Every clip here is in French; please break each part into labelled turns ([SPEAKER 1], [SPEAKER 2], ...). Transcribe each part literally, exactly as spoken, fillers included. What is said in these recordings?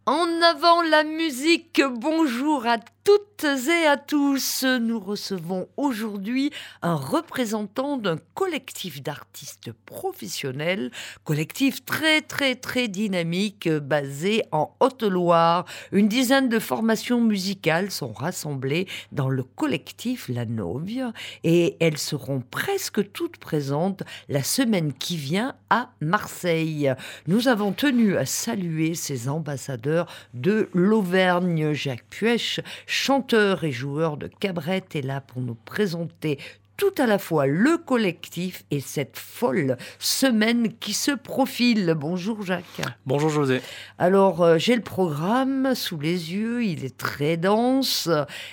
[SPEAKER 1] En avant la musique, bonjour à toutes et à tous. Nous recevons aujourd'hui un représentant d'un collectif d'artistes professionnels, collectif très très très dynamique basé en Haute-Loire. Une dizaine de formations musicales sont rassemblées dans le collectif La Novia et elles seront presque toutes présentes la semaine qui vient à Marseille. Nous avons tenu à saluer ces ambassadeurs de l'Auvergne. Jacques Puech, chanteur et joueur de cabrette, est là pour nous présenter tout à la fois le collectif et cette folle semaine qui se profile. Bonjour Jacques.
[SPEAKER 2] Bonjour José.
[SPEAKER 1] Alors euh, j'ai le programme sous les yeux, il est très dense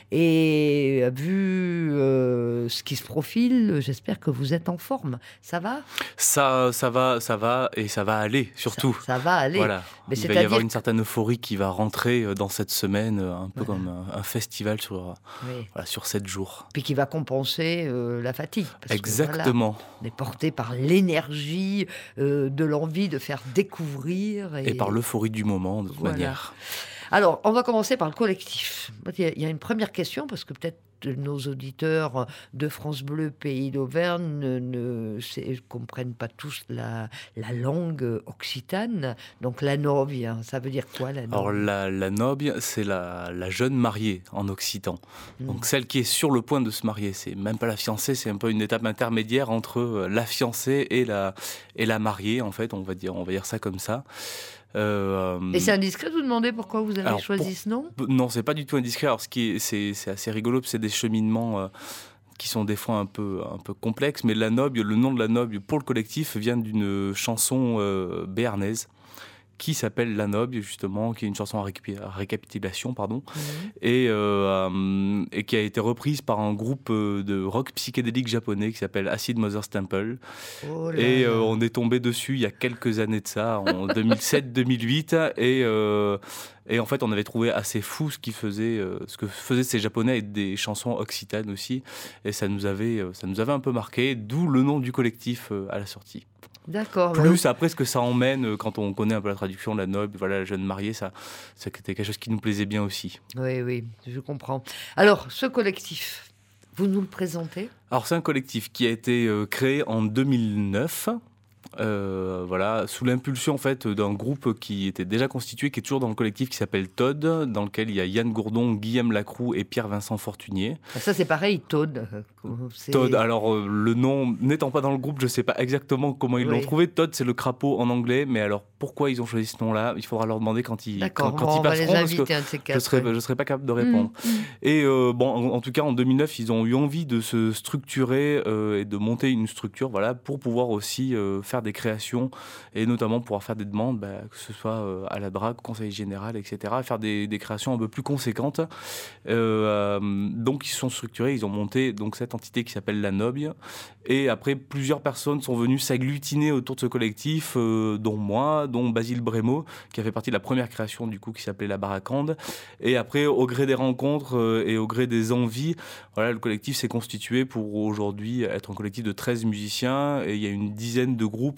[SPEAKER 1] et vu euh, ce qui se profile, j'espère que vous êtes en forme. Ça va ?
[SPEAKER 2] Ça, ça va, ça va et ça va aller surtout.
[SPEAKER 1] Ça, ça va aller.
[SPEAKER 2] Voilà.
[SPEAKER 1] Mais
[SPEAKER 2] il va y avoir une certaine euphorie qui va rentrer dans cette semaine, un peu voilà. comme un, un festival sur, oui. voilà, sur sept jours.
[SPEAKER 1] Puis qui va compenser euh, la fatigue. Parce
[SPEAKER 2] Exactement.
[SPEAKER 1] Que, voilà, on est porté par l'énergie, euh, de l'envie de faire découvrir. Et,
[SPEAKER 2] et par l'euphorie du moment, de toute
[SPEAKER 1] voilà.
[SPEAKER 2] manière.
[SPEAKER 1] Alors, on va commencer par le collectif. Il y a une première question, parce que peut-être nos auditeurs de France Bleu, Pays d'Auvergne, ne, ne c'est, comprennent pas tous la, la langue occitane. Donc, la novia, ça veut dire quoi, la novia ?
[SPEAKER 2] Alors, la, la novia, c'est la, la jeune mariée en occitan. Mmh. Donc, celle qui est sur le point de se marier. C'est même pas la fiancée, c'est un peu une étape intermédiaire entre la fiancée et la, et la mariée, en fait, on va dire, on va dire ça comme ça.
[SPEAKER 1] Euh, Et c'est indiscret de vous demander pourquoi vous avez alors, choisi
[SPEAKER 2] pour,
[SPEAKER 1] ce nom ?
[SPEAKER 2] Non, c'est pas du tout indiscret. Alors, ce qui est, c'est, c'est assez rigolo, c'est des cheminements euh, qui sont des fois un peu, un peu complexes. Mais la Novia, le nom de la Novia pour le collectif vient d'une chanson euh, béarnaise qui s'appelle La Novia, justement, qui est une chanson à, récapi- à récapitulation, pardon, mmh. et, euh, et qui a été reprise par un groupe de rock psychédélique japonais qui s'appelle Acid Mother's Temple. Oh et euh, on est tombé dessus il y a quelques années de ça, en deux mille sept deux mille huit, et, euh, et en fait on avait trouvé assez fou ce, qui faisait, euh, ce que faisaient ces Japonais avec des chansons occitanes aussi, et ça nous avait, ça nous avait un peu marqué, d'où le nom du collectif euh, à la sortie.
[SPEAKER 1] D'accord.
[SPEAKER 2] Plus bah... après ce que ça emmène quand on connaît un peu la traduction, la noble, voilà, la jeune mariée, ça, c'était quelque chose qui nous plaisait bien aussi.
[SPEAKER 1] Oui, oui, je comprends. Alors, ce collectif, vous nous le présentez ?
[SPEAKER 2] Alors, c'est un collectif qui a été euh, créé en deux mille neuf. Euh, voilà, sous l'impulsion en fait d'un groupe qui était déjà constitué, qui est toujours dans le collectif, qui s'appelle Todd, dans lequel il y a Yann Gourdon, Guillaume Lacroux et Pierre-Vincent Fortuné.
[SPEAKER 1] Ça c'est pareil, Todd.
[SPEAKER 2] C'est... Todd, alors euh, le nom n'étant pas dans le groupe, je ne sais pas exactement comment ils oui. l'ont trouvé. Todd, c'est le crapaud en anglais, mais alors pourquoi ils ont choisi ce nom-là, il faudra leur demander quand ils,
[SPEAKER 1] D'accord,
[SPEAKER 2] quand, quand
[SPEAKER 1] bon,
[SPEAKER 2] ils passeront,
[SPEAKER 1] parce que
[SPEAKER 2] je ne serais, je serais pas capable de répondre. Mmh. Et euh, bon, en, en tout cas, en deux mille neuf, ils ont eu envie de se structurer euh, et de monter une structure, voilà, pour pouvoir aussi euh, faire des créations et notamment pouvoir faire des demandes, bah, que ce soit euh, à la D R A C, Conseil général, et cetera, faire des, des créations un peu plus conséquentes. Euh, euh, donc ils se sont structurés, ils ont monté donc cette entité qui s'appelle La Novia, et après plusieurs personnes sont venues s'agglutiner autour de ce collectif, euh, dont moi, dont Basile Brémaud, qui a fait partie de la première création du coup qui s'appelait La Baracande. Et après, au gré des rencontres euh, et au gré des envies, voilà, le collectif s'est constitué pour aujourd'hui être un collectif de treize musiciens, et il y a une dizaine de groupes.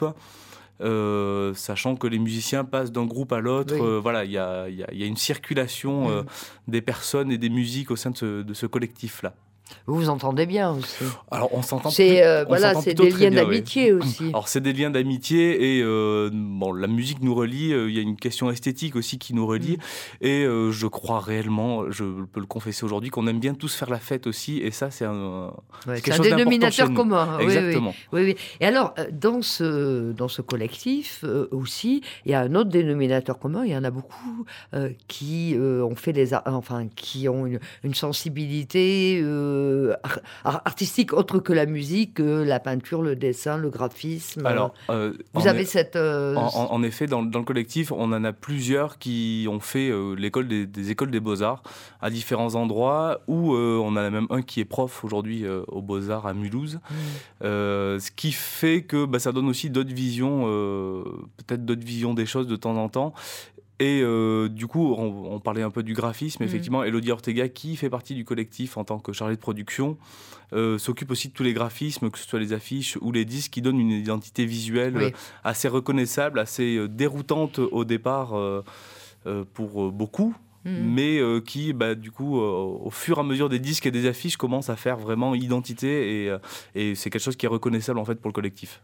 [SPEAKER 2] Euh, sachant que les musiciens passent d'un groupe à l'autre, oui. euh, voilà, il y a, y, a, y a une circulation euh, mmh. des personnes et des musiques au sein de ce, de ce collectif-là.
[SPEAKER 1] Vous vous entendez bien aussi.
[SPEAKER 2] Alors on s'entend.
[SPEAKER 1] C'est euh,
[SPEAKER 2] on
[SPEAKER 1] voilà,
[SPEAKER 2] s'entend
[SPEAKER 1] c'est des liens
[SPEAKER 2] bien,
[SPEAKER 1] d'amitié
[SPEAKER 2] oui.
[SPEAKER 1] aussi.
[SPEAKER 2] Alors c'est des liens d'amitié et euh, bon, la musique nous relie. Il euh, y a une question esthétique aussi qui nous relie. Mm. Et euh, je crois réellement, je peux le confesser aujourd'hui, qu'on aime bien tous faire la fête aussi. Et ça, c'est un,
[SPEAKER 1] ouais,
[SPEAKER 2] c'est quelque
[SPEAKER 1] c'est
[SPEAKER 2] chose
[SPEAKER 1] un dénominateur commun.
[SPEAKER 2] Exactement.
[SPEAKER 1] Oui, oui, oui, oui. Et alors dans ce dans ce collectif euh, aussi, il y a un autre dénominateur commun. Il y en a beaucoup euh, qui euh, ont fait les, enfin qui ont une, une sensibilité. Euh, artistique autre que la musique, euh, la peinture, le dessin, le graphisme.
[SPEAKER 2] Alors, euh,
[SPEAKER 1] vous avez est, cette... Euh...
[SPEAKER 2] En, en, en effet, dans, dans le collectif, on en a plusieurs qui ont fait euh, l'école des, des écoles des Beaux-Arts à différents endroits, où euh, on en a même un qui est prof aujourd'hui euh, aux Beaux-Arts à Mulhouse. Mmh. Euh, ce qui fait que bah, ça donne aussi d'autres visions, euh, peut-être d'autres visions des choses de temps en temps. Et euh, du coup, on, on parlait un peu du graphisme, effectivement. Mmh. Elodie Ortega, qui fait partie du collectif en tant que chargée de production, euh, s'occupe aussi de tous les graphismes, que ce soit les affiches ou les disques, qui donnent une identité visuelle oui. assez reconnaissable, assez déroutante au départ. Euh, euh, pour euh, beaucoup. Mmh. Mais euh, qui, bah, du coup, euh, au fur et à mesure des disques et des affiches, commence à faire vraiment identité et, euh, et c'est quelque chose qui est reconnaissable en fait pour le collectif.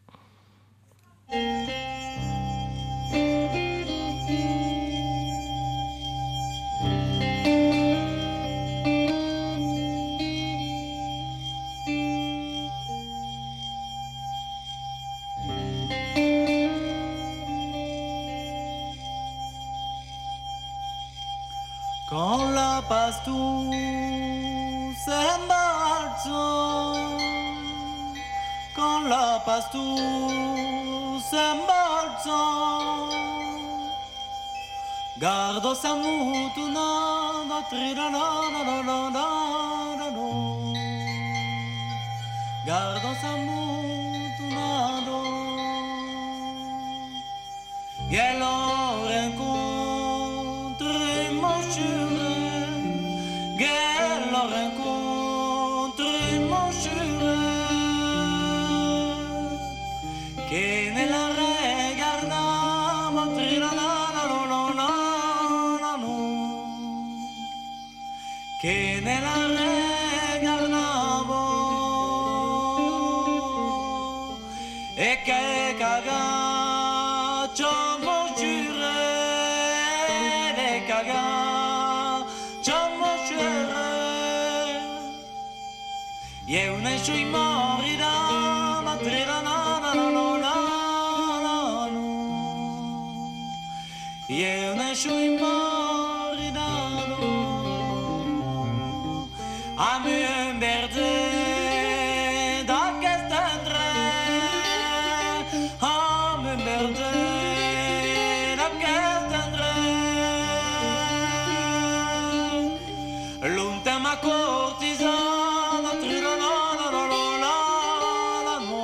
[SPEAKER 3] Quand la passe-tout s'embalza, quand la passe-tout s'embalza, guardo sa mutunada, triranananananano, guardo sa mutunada, e lo rencontre mon chéri, e lo rencontre mon chéri, che nella regardava trirananananano, che nella regardava e che cagaccio mon chéri, e cagaccio mon chéri, e un escio in morida ma trirananananano, e un escio in morida a me berde da che stendre, a me berde da che stendre, l'ultima cortisana trirananananano,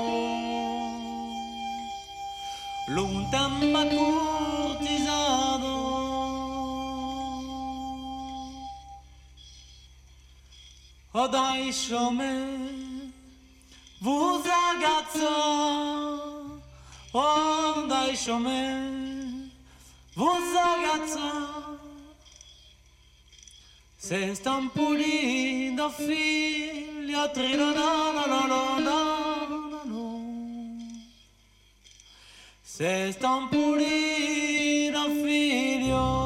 [SPEAKER 3] l'ultima cortisana. Oh dai shome, vous ragazza, oh dai shome, vous ragazza, se stan pulendo figlia trirananananano, se stan pulendo figlio.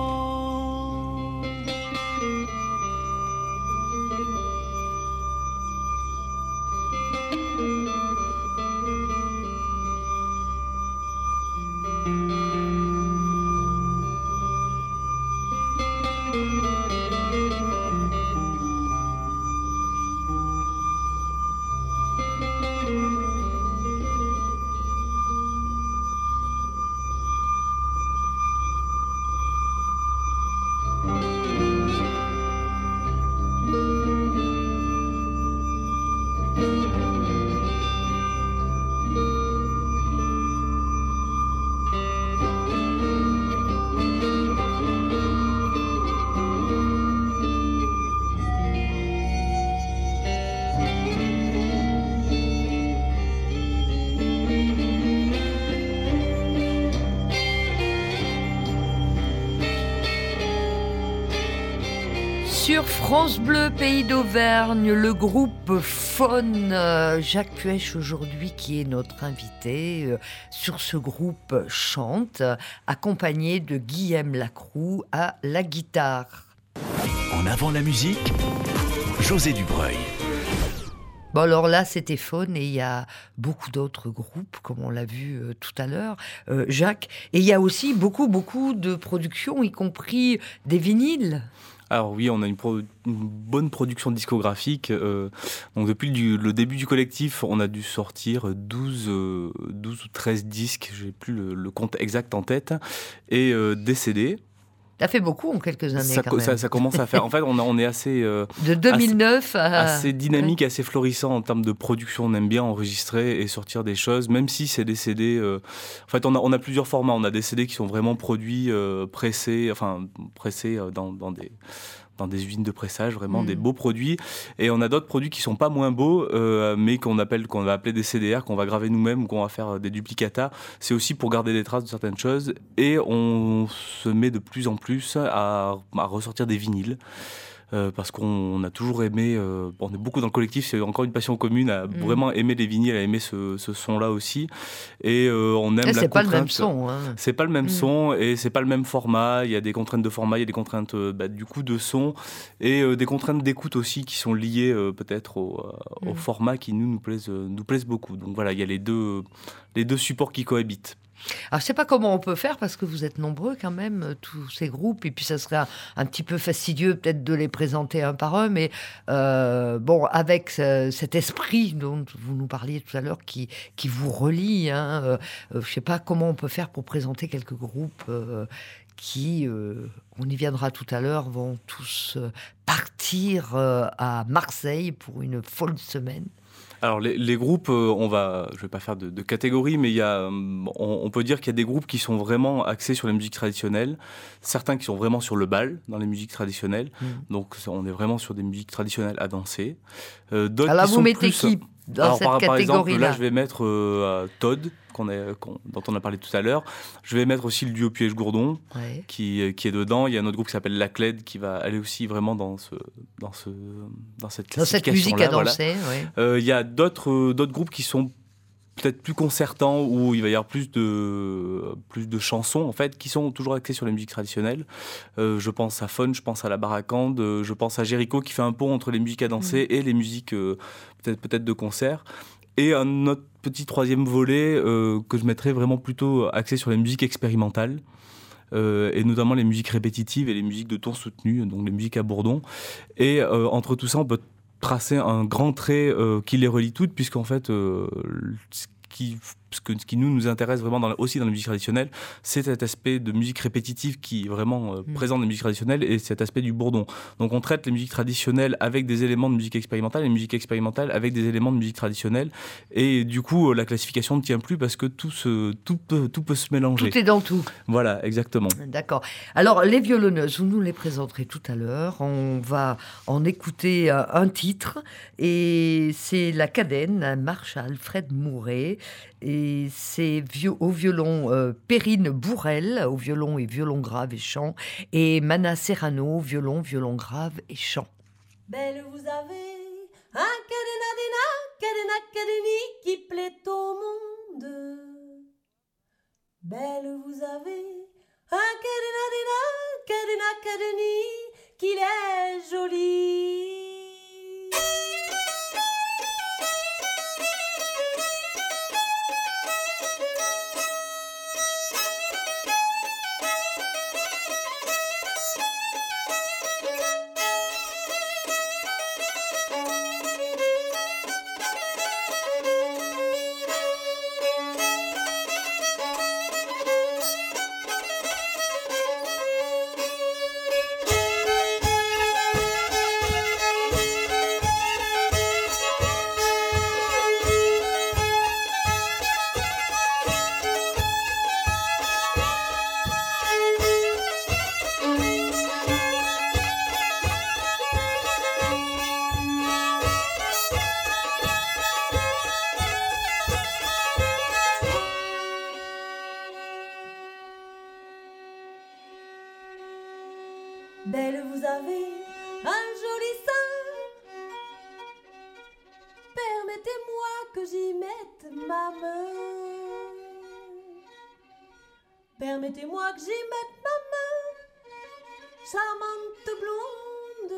[SPEAKER 1] Sur France Bleu, Pays d'Auvergne, le groupe Faune, euh, Jacques Puech aujourd'hui qui est notre invité euh, sur ce groupe chante, euh, accompagné de Guillaume Lacroux à la guitare.
[SPEAKER 4] En avant la musique, José Dubreuil.
[SPEAKER 1] Bon alors là c'était Faune et il y a beaucoup d'autres groupes comme on l'a vu euh, tout à l'heure, euh, Jacques, et il y a aussi beaucoup beaucoup de productions, y compris des vinyles.
[SPEAKER 2] Alors oui, on a une, pro- une bonne production discographique. Euh, donc depuis le, le début du collectif, on a dû sortir douze, euh, douze ou treize disques, j'ai plus le, le compte exact en tête, et euh, des C D.
[SPEAKER 1] Ça fait beaucoup en quelques années
[SPEAKER 2] Ça,
[SPEAKER 1] quand même.
[SPEAKER 2] ça, ça commence à faire. En fait, on, a, on est assez... Euh,
[SPEAKER 1] de deux mille neuf
[SPEAKER 2] assez,
[SPEAKER 1] à...
[SPEAKER 2] assez dynamique, ouais. Assez florissant en termes de production. On aime bien enregistrer et sortir des choses, même si c'est des C D... Euh, en fait, on a, on a plusieurs formats. On a des C D qui sont vraiment produits, euh, pressés, enfin, pressés dans, dans des... dans des usines de pressage, vraiment
[SPEAKER 1] Mmh.
[SPEAKER 2] des beaux produits. Et on a d'autres produits qui sont pas moins beaux, euh, mais qu'on appelle, qu'on va appeler des C D R, qu'on va graver nous-mêmes ou qu'on va faire des duplicata. C'est aussi pour garder des traces de certaines choses. Et on se met de plus en plus à, à ressortir des vinyles. Euh, parce qu'on a toujours aimé, euh, on est beaucoup dans le collectif, c'est encore une passion commune, à
[SPEAKER 1] Mmh.
[SPEAKER 2] vraiment aimer les vinyles, à aimer ce, ce son-là aussi. Et euh, on aime
[SPEAKER 1] Et
[SPEAKER 2] la
[SPEAKER 1] c'est pas le même
[SPEAKER 2] contrainte.
[SPEAKER 1] son. Hein.
[SPEAKER 2] C'est pas le même
[SPEAKER 1] Mm.
[SPEAKER 2] son et c'est pas le même format. Il y a des contraintes de format, il y a des contraintes euh, bah, du coup de son et euh, des contraintes d'écoute aussi qui sont liées euh, peut-être au, euh, au
[SPEAKER 1] Mm.
[SPEAKER 2] format qui nous nous plaisent, euh, nous plaisent beaucoup. Donc voilà, il y a les deux, les deux supports qui cohabitent.
[SPEAKER 1] Alors, je sais pas comment on peut faire parce que vous êtes nombreux quand même, euh, tous ces groupes, et puis ça serait un, un petit peu fastidieux peut-être de les présenter un par un, mais euh, bon, avec ce- cet esprit dont vous nous parliez tout à l'heure qui, qui vous relie, hein, euh, euh, je sais pas comment on peut faire pour présenter quelques groupes euh, qui, euh, on y viendra tout à l'heure, vont tous euh, partir euh, à Marseille pour une folle semaine.
[SPEAKER 2] Alors les, les groupes, euh, on va, je vais pas faire de, de catégorie, mais il y a, euh, on, on peut dire qu'il y a des groupes qui sont vraiment axés sur les musiques traditionnelles, certains qui sont vraiment sur le bal dans les musiques traditionnelles.
[SPEAKER 1] Mm.
[SPEAKER 2] Donc ça, on est vraiment sur des musiques traditionnelles à danser. Euh, d'autres
[SPEAKER 1] Alors
[SPEAKER 2] qui
[SPEAKER 1] vous
[SPEAKER 2] sont
[SPEAKER 1] mettez
[SPEAKER 2] plus-
[SPEAKER 1] qui dans
[SPEAKER 2] Alors,
[SPEAKER 1] cette
[SPEAKER 2] par, par exemple,
[SPEAKER 1] catégorie-là?
[SPEAKER 2] là, je vais mettre euh, Todd, qu'on est, qu'on- dont on a parlé tout à l'heure. Je vais mettre aussi le duo Puech-Gourdon,
[SPEAKER 1] Ouais.
[SPEAKER 2] qui, qui est dedans. Il y a un autre groupe qui s'appelle La Cled, qui va aller aussi vraiment dans, ce, dans, ce, dans cette
[SPEAKER 1] Dans cette musique à
[SPEAKER 2] classification-là. Voilà.
[SPEAKER 1] danser, oui.
[SPEAKER 2] Euh, Il y a d'autres euh, d'autres groupes qui sont peut-être plus concertants, où il va y avoir plus de, plus de chansons, en fait, qui sont toujours axées sur les musiques traditionnelles. Euh, je pense à Fun, je pense à La Baracande, euh, je pense à Jericho, qui fait un pont entre les musiques à danser et les musiques euh, peut-être, peut-être de concert. Et un autre petit troisième volet euh, que je mettrais vraiment plutôt axé sur les musiques expérimentales. Euh, et notamment les musiques répétitives et les musiques de ton soutenu, donc les musiques à bourdon. Et euh, entre tout ça, on peut tracer un grand trait euh, qui les relie toutes, puisqu'en fait, euh, ce, qui, ce, que, ce qui nous, nous intéresse vraiment dans la, aussi dans la musique traditionnelle, c'est cet aspect de musique répétitive qui est vraiment euh,
[SPEAKER 1] Mm.
[SPEAKER 2] présent dans la musique traditionnelle, et cet aspect du bourdon. Donc on traite les musiques traditionnelles avec des éléments de musique expérimentale, et les musiques expérimentales avec des éléments de musique traditionnelle. Et du coup, euh, la classification ne tient plus parce que tout, se, tout, peut, tout peut se mélanger.
[SPEAKER 1] Tout est dans tout.
[SPEAKER 2] Voilà, exactement.
[SPEAKER 1] D'accord. Alors, les violonneuses, vous nous les présenterez tout à l'heure. On va en écouter euh, un titre. Et c'est la Cadène, un marche à Alfred Mouret. Et c'est vio- au violon euh, Perrine Bourrel, au violon et violon grave et chant. Et Mana Serrano, violon, violon grave et chant.
[SPEAKER 5] Belle, vous avez un cadenas, cadenas, cadeni qui plaît au monde. Belle, vous avez un cadenas, cadenas, cadeni qu'il est joli. Belle, vous avez un joli sein. Permettez-moi que j'y mette ma main. Permettez-moi que j'y mette ma main, charmante blonde.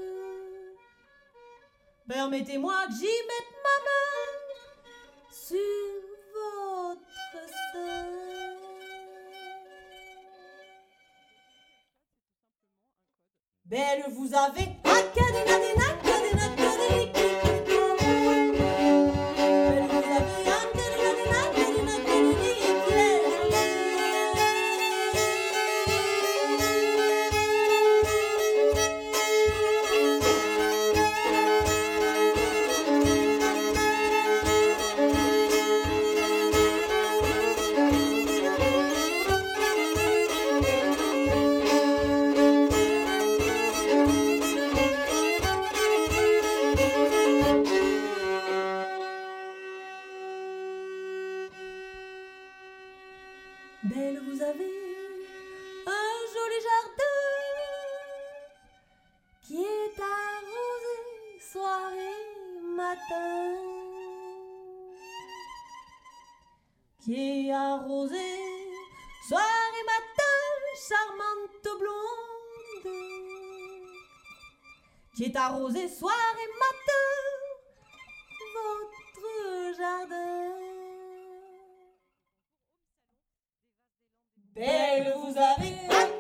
[SPEAKER 5] Permettez-moi que j'y mette ma main sur votre sein. Belle, vous avez un cadenas, cadenas, cadenas qui plaît au monde. Belle, vous avez un cadenas, cadenas, cadenas qui est joli. matin qui est arrosé soir et matin, charmante blonde, qui est arrosé soir et matin votre jardin. Belle vous avez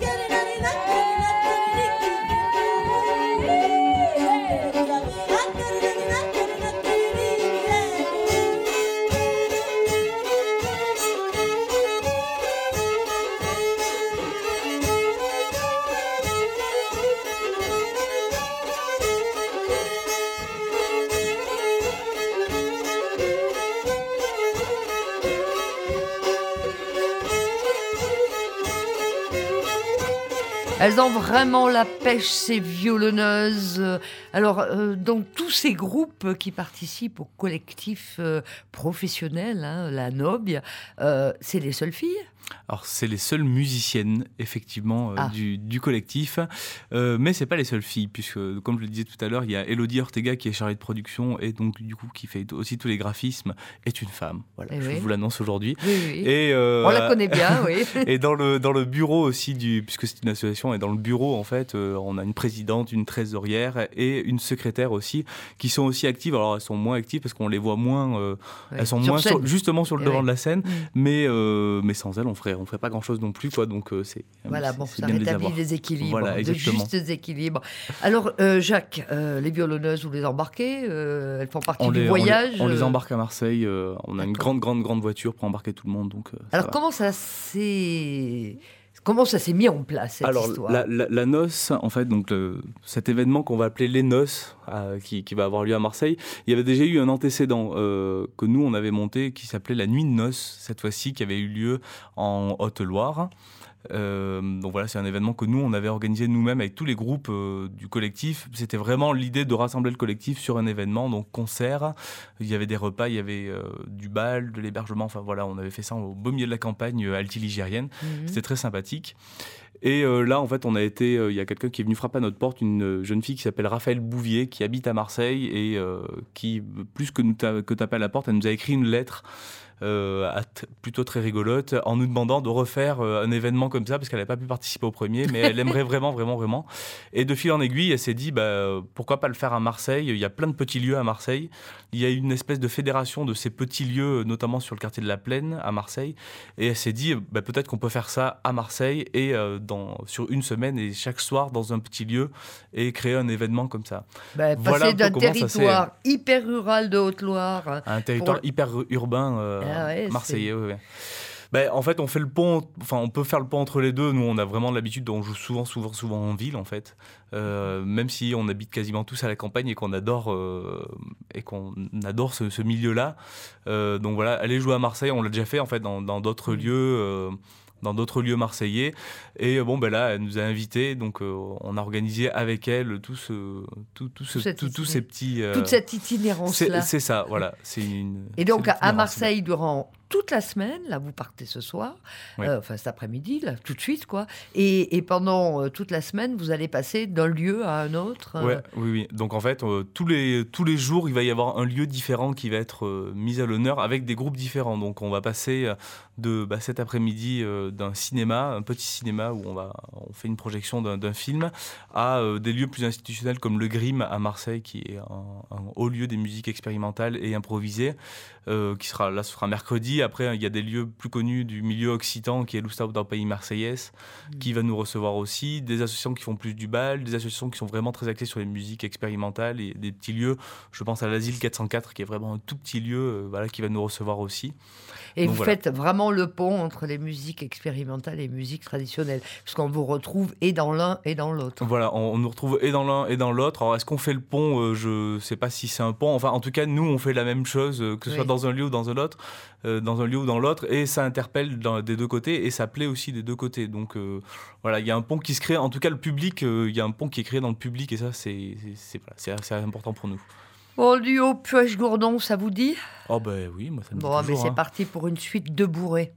[SPEAKER 1] Elles ont vraiment la pêche, ces violonneuses. Alors, euh, dans tous ces groupes qui participent au collectif euh, professionnel, hein, la Nobia, euh, c'est les seules filles ?
[SPEAKER 2] Alors, c'est les seules musiciennes, effectivement, euh,
[SPEAKER 1] Ah.
[SPEAKER 2] du, du collectif. Euh, mais c'est pas les seules filles, puisque, comme je le disais tout à l'heure, il y a Elodie Ortega qui est chargée de production et donc, du coup, qui fait aussi tous les graphismes, est une femme. Voilà,
[SPEAKER 1] Eh
[SPEAKER 2] je
[SPEAKER 1] oui.
[SPEAKER 2] vous l'annonce aujourd'hui.
[SPEAKER 1] Oui, oui.
[SPEAKER 2] Et, euh,
[SPEAKER 1] On la connaît bien, oui.
[SPEAKER 2] Et dans le, dans le bureau aussi, du, puisque c'est une association, et dans le bureau, en fait, euh, on a une présidente, une trésorière et une secrétaire aussi, qui sont aussi actives. Alors, elles sont moins actives parce qu'on les voit moins, euh,
[SPEAKER 1] Oui.
[SPEAKER 2] elles sont
[SPEAKER 1] Sur
[SPEAKER 2] moins
[SPEAKER 1] scène.
[SPEAKER 2] sur- justement sur le
[SPEAKER 1] Eh
[SPEAKER 2] devant
[SPEAKER 1] oui.
[SPEAKER 2] de la scène,
[SPEAKER 1] Mm.
[SPEAKER 2] mais, euh, mais sans elles, on ferait, on ferait pas grand-chose non plus, quoi. Donc, euh, c'est,
[SPEAKER 1] Voilà,
[SPEAKER 2] c'est-
[SPEAKER 1] bon,
[SPEAKER 2] c'est
[SPEAKER 1] ça
[SPEAKER 2] bien de les
[SPEAKER 1] rétablit
[SPEAKER 2] avoir.
[SPEAKER 1] des équilibres,
[SPEAKER 2] Voilà,
[SPEAKER 1] de
[SPEAKER 2] exactement.
[SPEAKER 1] justes équilibres. Alors, euh, Jacques, euh, les violonneuses, vous les embarquez euh, Elles font partie
[SPEAKER 2] On
[SPEAKER 1] du
[SPEAKER 2] les, on les-
[SPEAKER 1] voyage
[SPEAKER 2] on les
[SPEAKER 1] euh,
[SPEAKER 2] embarque à Marseille. euh, on a une
[SPEAKER 1] D'accord.
[SPEAKER 2] grande, grande, grande voiture pour embarquer tout le monde. Donc, euh, ça
[SPEAKER 1] Alors,
[SPEAKER 2] va.
[SPEAKER 1] comment ça s'est... Comment ça s'est mis en place, cette
[SPEAKER 2] Alors,
[SPEAKER 1] histoire
[SPEAKER 2] la, la, la noce, en fait, donc le- cet événement qu'on va appeler les noces, euh, qui, qui va avoir lieu à Marseille, il y avait déjà eu un antécédent euh, que nous, on avait monté, qui s'appelait la Nuit de noces, cette fois-ci, qui avait eu lieu en Haute-Loire. Euh, donc voilà, c'est un événement que nous, on avait organisé nous-mêmes avec tous les groupes euh, du collectif. C'était vraiment l'idée de rassembler le collectif sur un événement, donc concert. Il y avait des repas, il y avait euh, du bal, de l'hébergement. Enfin voilà, on avait fait ça au beau milieu de la campagne euh, altiligérienne.
[SPEAKER 1] Mhm.
[SPEAKER 2] C'était très sympathique. Et euh, là, en fait, on a été. euh, Il y a quelqu'un qui est venu frapper à notre porte, une euh, jeune fille qui s'appelle Raphaël Bouvier, qui habite à Marseille et euh, qui, plus que, nous ta- que taper à la porte, elle nous a écrit une lettre. Euh, à t- plutôt très rigolote, en nous demandant de refaire euh, un événement comme ça, parce qu'elle n'avait pas pu participer au premier, mais elle aimerait vraiment, vraiment, vraiment. Et de fil en aiguille, elle s'est dit, bah, euh, pourquoi pas le faire à Marseille ? Il y a plein de petits lieux à Marseille. Il y a une espèce de fédération de ces petits lieux, notamment sur le quartier de la Plaine, à Marseille. Et elle s'est dit, bah, peut-être qu'on peut faire ça à Marseille, et euh, dans, sur une semaine, et chaque soir, dans un petit lieu, et créer un événement comme ça.
[SPEAKER 1] Ben,
[SPEAKER 2] Voilà
[SPEAKER 1] passer
[SPEAKER 2] un peu
[SPEAKER 1] d'un
[SPEAKER 2] comment ça
[SPEAKER 1] territoire hyper rural de Haute-Loire.
[SPEAKER 2] Un territoire
[SPEAKER 1] Pour-
[SPEAKER 2] hyper urbain euh,
[SPEAKER 1] Ah ouais,
[SPEAKER 2] marseillais. Ouais, ouais. Ben, en fait, on fait le pont. Enfin, on peut faire le pont entre les deux. Nous, on a vraiment l'habitude. On joue souvent, souvent, souvent en ville, en fait. Euh, même si on habite quasiment tous à la campagne et qu'on adore euh, et qu'on adore ce, ce milieu-là. Euh, donc voilà, aller jouer à Marseille, on l'a déjà fait en fait dans dans d'autres
[SPEAKER 1] Mm.
[SPEAKER 2] lieux. euh, dans d'autres lieux marseillais. Et euh, bon, ben là, elle nous a invités, donc euh, on a organisé avec elle tout ce, tout, tout ce,
[SPEAKER 1] Tout cet
[SPEAKER 2] tout- tous
[SPEAKER 1] itiné-
[SPEAKER 2] ces petits... euh,
[SPEAKER 1] Toute cette
[SPEAKER 2] c'est
[SPEAKER 1] itinérance-là.
[SPEAKER 2] c'est ça, voilà. C'est une,
[SPEAKER 1] Et donc,
[SPEAKER 2] c'est
[SPEAKER 1] à, à
[SPEAKER 2] l'itinérance.
[SPEAKER 1] Marseille, durant toute la semaine, là, vous partez ce soir,
[SPEAKER 2] Oui.
[SPEAKER 1] euh, enfin cet après-midi, là, tout de suite, quoi. Et, et pendant euh, toute la semaine, vous allez passer d'un lieu à un autre. euh,
[SPEAKER 2] Ouais, oui, oui. Donc en fait, euh, tous, les, tous les jours, il va y avoir un lieu différent qui va être euh, mis à l'honneur avec des groupes différents. Donc on va passer euh, de bah, cet après-midi euh, d'un cinéma, un petit cinéma où on, va, on fait une projection d'un, d'un film, à euh, des lieux plus institutionnels comme le Grimm à Marseille, qui est un, un haut lieu des musiques expérimentales et improvisées, euh, qui sera là, ce sera mercredi. Après, il y a des lieux plus connus du milieu occitan, qui est l'Oustau dans le pays marseillais, qui va nous recevoir aussi, des associations qui font plus du bal, des associations qui sont vraiment très axées sur les musiques expérimentales et des petits lieux. Je pense à l'Asile quatre cent quatre, qui est vraiment un tout petit lieu, euh, voilà, qui va nous recevoir aussi.
[SPEAKER 1] Et
[SPEAKER 2] Donc
[SPEAKER 1] vous
[SPEAKER 2] voilà.
[SPEAKER 1] faites vraiment le pont entre les musiques expérimentales et les musiques traditionnelles, puisqu'on vous retrouve et dans l'un et dans l'autre.
[SPEAKER 2] Voilà, on, on nous retrouve et dans l'un et dans l'autre. Alors, est-ce qu'on fait le pont ? Euh, Je sais pas si c'est un pont. Enfin, en tout cas, nous, on fait la même chose, euh, que ce
[SPEAKER 1] Oui.
[SPEAKER 2] soit dans un lieu ou dans un autre, euh, dans un lieu ou dans l'autre, et ça interpelle dans- des deux côtés, et ça plaît aussi des deux côtés. Donc, euh, voilà, il y a un pont qui se crée. En tout cas, le public, euh, il y a un pont qui est créé dans le public, et ça, c'est c'est- c'est- voilà, c'est assez important pour nous.
[SPEAKER 1] Bon, duo Puech-Gourdon, ça vous dit ?
[SPEAKER 2] Oh ben oui, moi ça me dit
[SPEAKER 1] Bon, mais
[SPEAKER 2] toujours,
[SPEAKER 1] c'est
[SPEAKER 2] hein.
[SPEAKER 1] parti pour une suite de bourrées.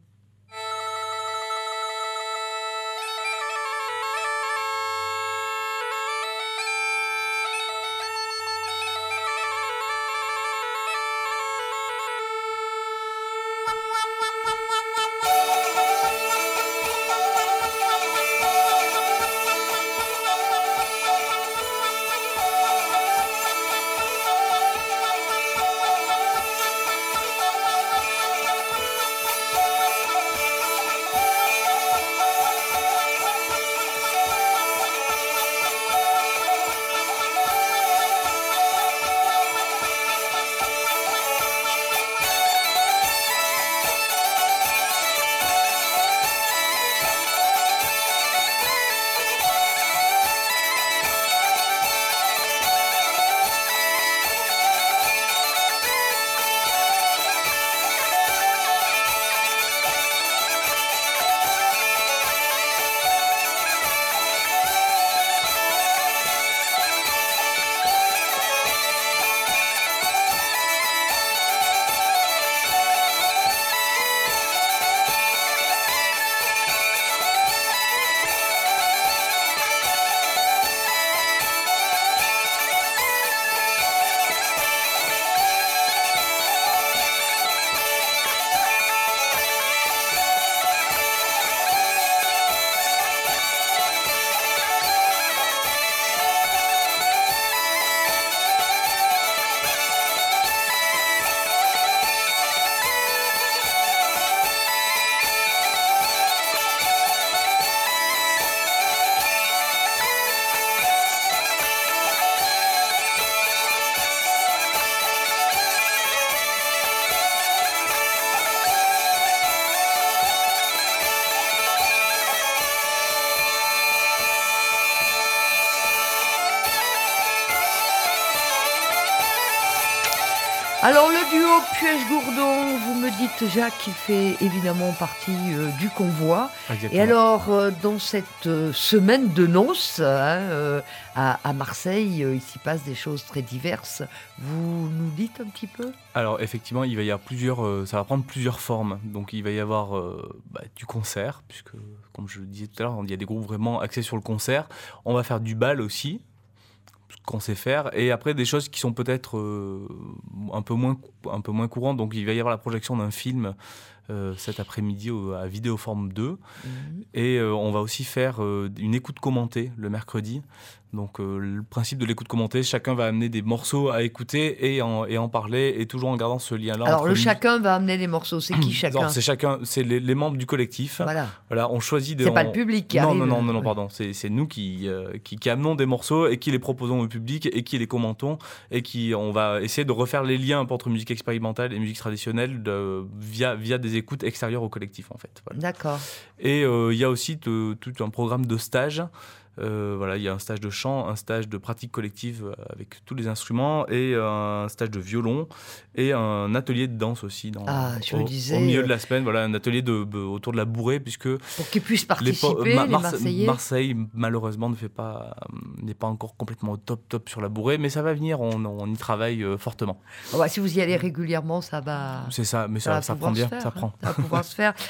[SPEAKER 1] Alors le duo Puech-Gourdon, vous me dites Jacques qu'il fait évidemment partie euh, du convoi.
[SPEAKER 2] Exactement.
[SPEAKER 1] Et alors euh, dans cette euh, semaine de noces hein, euh, à, à Marseille, euh, il s'y passe des choses très diverses. Vous nous dites un petit peu ?
[SPEAKER 2] Alors effectivement, il va y avoir plusieurs, euh, ça va prendre plusieurs formes. Donc il va y avoir euh, bah, du concert, puisque comme je le disais tout à l'heure, il y a des groupes vraiment axés sur le concert. On va faire du bal aussi, qu'on sait faire, et après des choses qui sont peut-être euh, un peu moins un peu moins courantes. Donc il va y avoir la projection d'un film euh, cet après-midi au- à Vidéoforme deux,
[SPEAKER 1] Mhm.
[SPEAKER 2] et euh, on va aussi faire euh, une écoute commentée le mercredi. Donc euh, le principe de l'écoute commentée, chacun va amener des morceaux à écouter et en, et en parler, et toujours en gardant ce lien-là.
[SPEAKER 1] Alors
[SPEAKER 2] entre
[SPEAKER 1] le
[SPEAKER 2] lui-
[SPEAKER 1] chacun va amener des morceaux, c'est qui chacun ?
[SPEAKER 2] Non, c'est chacun, c'est les, les membres du collectif.
[SPEAKER 1] Voilà,
[SPEAKER 2] Voilà, on choisit de.
[SPEAKER 1] c'est pas
[SPEAKER 2] on-
[SPEAKER 1] le public qui
[SPEAKER 2] non,
[SPEAKER 1] arrive.
[SPEAKER 2] non, non, non, non,
[SPEAKER 1] Ouais.
[SPEAKER 2] pardon. C'est, c'est nous qui, euh, qui, qui amenons des morceaux et qui les proposons au public et qui les commentons et qui on va essayer de refaire les liens entre musique expérimentale et musique traditionnelle de- via, via des écoutes extérieures au collectif en fait. Voilà.
[SPEAKER 1] D'accord.
[SPEAKER 2] Et euh, il y a aussi de- tout un programme de stages. Euh, voilà, il y a un stage de chant, un stage de pratique collective euh, avec tous les instruments et un stage de violon et un atelier de danse aussi dans,
[SPEAKER 1] Ah, je
[SPEAKER 2] au,
[SPEAKER 1] me disais,
[SPEAKER 2] au milieu
[SPEAKER 1] euh,
[SPEAKER 2] de la semaine. Voilà, un atelier de, de- autour de la bourrée puisque
[SPEAKER 1] Pour qu'ils puissent
[SPEAKER 2] les
[SPEAKER 1] participer,
[SPEAKER 2] po-
[SPEAKER 1] les,
[SPEAKER 2] Ma- Marse-
[SPEAKER 1] Marseillais.
[SPEAKER 2] Marseille malheureusement ne fait pas euh, n'est pas encore complètement au top top sur la bourrée, mais ça va venir, on, on y travaille euh, fortement.
[SPEAKER 1] Ah bah, si vous y allez régulièrement, ça va,
[SPEAKER 2] C'est ça, mais
[SPEAKER 1] ça
[SPEAKER 2] ça,
[SPEAKER 1] va
[SPEAKER 2] ça
[SPEAKER 1] pouvoir
[SPEAKER 2] prend bien,
[SPEAKER 1] se faire,
[SPEAKER 2] ça
[SPEAKER 1] hein.
[SPEAKER 2] prend.
[SPEAKER 1] Ça va pouvoir se faire.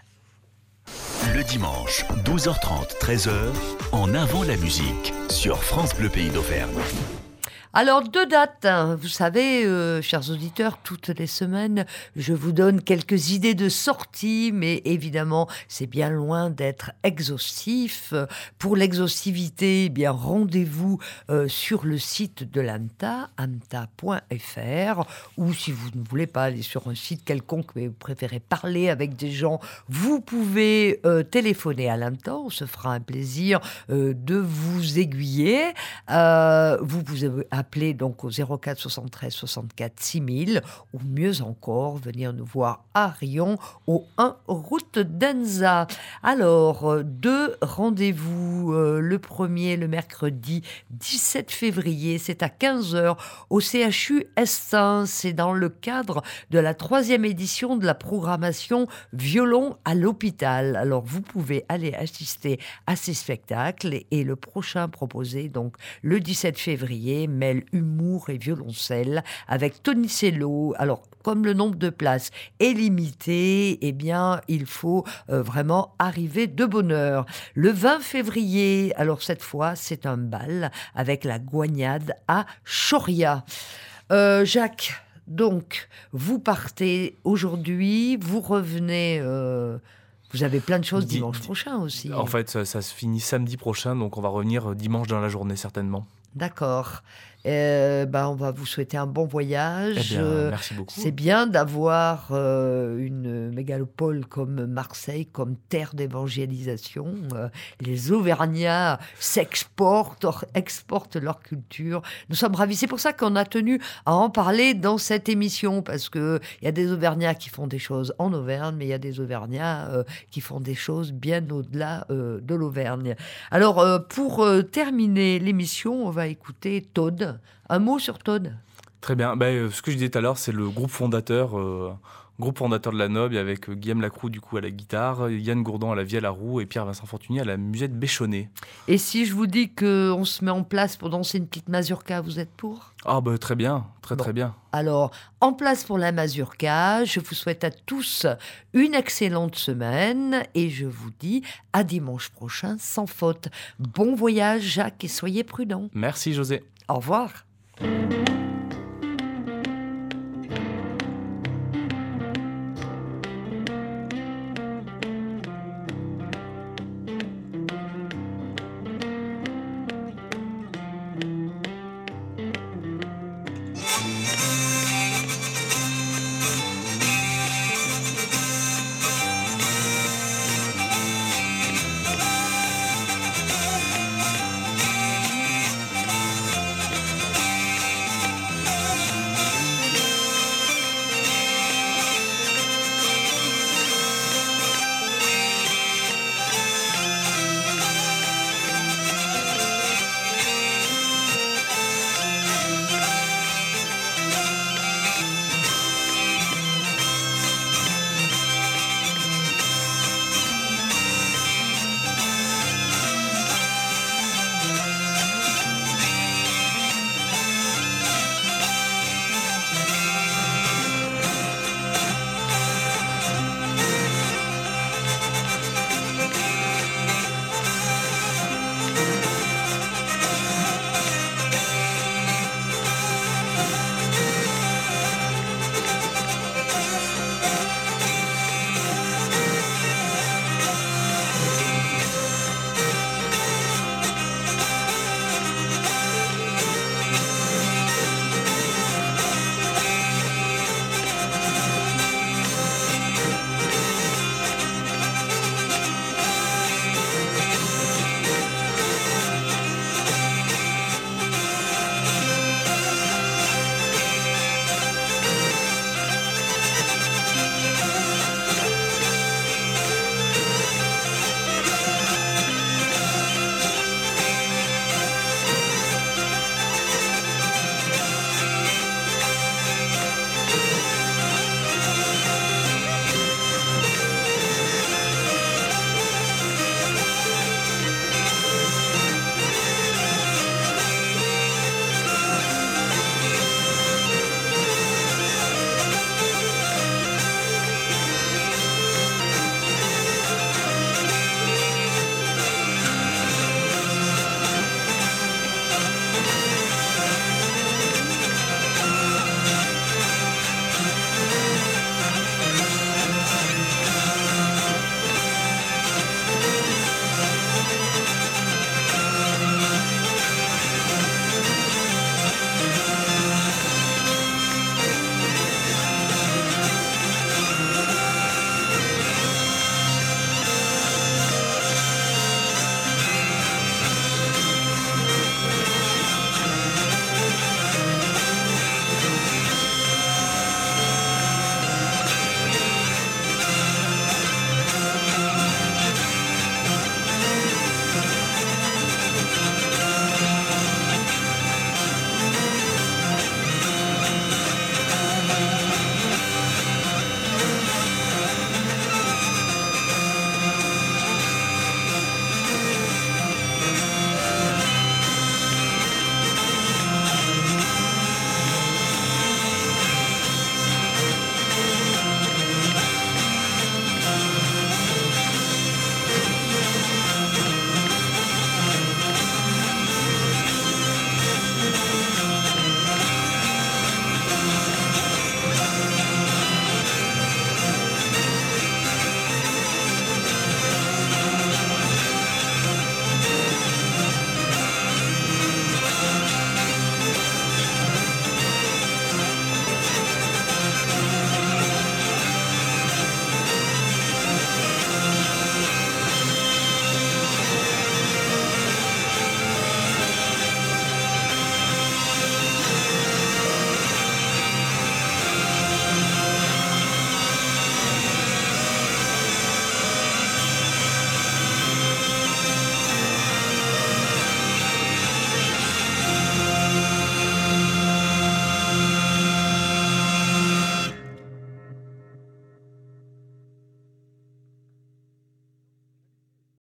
[SPEAKER 4] Le dimanche, douze heures trente, treize heures, en avant la musique, sur France Bleu Pays d'Auvergne.
[SPEAKER 1] Alors, deux dates. hein. Vous savez, euh, chers auditeurs, toutes les semaines, je vous donne quelques idées de sorties, mais évidemment, c'est bien loin d'être exhaustif. Pour l'exhaustivité, eh bien, rendez-vous euh, sur le site de l'AMTA, amta point f r, ou si vous ne voulez pas aller sur un site quelconque, mais vous préférez parler avec des gens, vous pouvez euh, téléphoner à l'AMTA. On se fera un plaisir euh, de vous aiguiller. Euh, vous pouvez appeler donc au zéro quatre soixante-treize soixante-quatre six mille, ou mieux encore, venir nous voir à Rion, au un route d'Enza. Alors, euh, deux rendez-vous. Euh, le premier, le mercredi dix-sept février, c'est à quinze heures au C H U Estin. C'est dans le cadre de la troisième édition de la programmation Violon à l'hôpital. Alors, vous pouvez aller assister à ces spectacles, et, et le prochain proposé, donc le dix-sept février, mêle humour et violoncelle avec Tony Cello. Alors, comme le nombre de places est limité, eh bien, il faut euh, vraiment arriver de bonne heure. Le vingt février, alors cette fois, c'est un bal avec la Goignade à Choria. Euh, Jacques, donc, vous partez aujourd'hui, vous revenez... euh, vous avez plein de choses
[SPEAKER 2] Di-
[SPEAKER 1] dimanche
[SPEAKER 2] di-
[SPEAKER 1] prochain aussi.
[SPEAKER 2] En fait, ça, ça se finit samedi prochain, donc on va revenir euh, dimanche dans la journée certainement.
[SPEAKER 1] D'accord. Euh, ben, on va vous souhaiter un bon voyage.
[SPEAKER 2] Eh bien,
[SPEAKER 1] Euh,
[SPEAKER 2] merci beaucoup.
[SPEAKER 1] C'est bien d'avoir euh, une mégalopole comme Marseille comme terre d'évangélisation. Euh, les Auvergnats s'exportent, or- exportent leur culture. Nous sommes ravis. C'est pour ça qu'on a tenu à en parler dans cette émission, parce qu'il y a des Auvergnats qui font des choses en Auvergne, mais il y a des Auvergnats euh, qui font des choses bien au-delà euh, de l'Auvergne. Alors, euh, pour euh, terminer l'émission, on va écouter Todd. Un mot sur Todd.
[SPEAKER 2] Très bien. Ben, euh, ce que je disais tout à l'heure, c'est le groupe fondateur, euh, groupe fondateur de la Noble, avec euh, Guillaume Lacroix du coup à la guitare, Yann Gourdon à la vielle à roue et Pierre-Vincent Fortuny à la musette béchonnée.
[SPEAKER 1] Et si je vous dis qu'on se met en place pour danser une petite mazurka, vous êtes pour ?
[SPEAKER 2] Ah bah très bien, très
[SPEAKER 1] Bon.
[SPEAKER 2] très bien.
[SPEAKER 1] Alors, en place pour la mazurka, je vous souhaite à tous une excellente semaine et je vous dis à dimanche prochain sans faute. Bon voyage Jacques et soyez prudents.
[SPEAKER 2] Merci José.
[SPEAKER 1] Au revoir.